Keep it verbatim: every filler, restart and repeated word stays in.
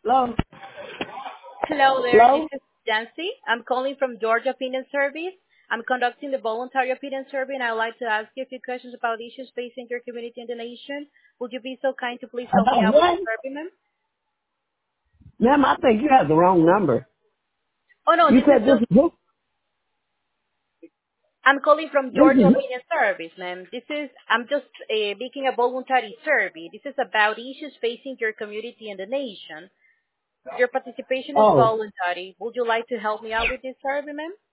Hello? Hello there, this Hello? is Jancy. I'm calling from Georgia Opinion Service. I'm conducting the voluntary opinion survey, and I'd like to ask you a few questions about issues facing your community and the nation. Would you be so kind to please help me About out with the what? survey, ma'am? Ma'am, I think you have the wrong number. Oh no, You this is said this just, is who? I'm calling from This Georgia is Opinion Service, ma'am. This is, I'm just uh, making a voluntary survey. This is about issues facing your community and the nation. Your participation is Oh, voluntary. Would you like to help me out with this survey, ma'am?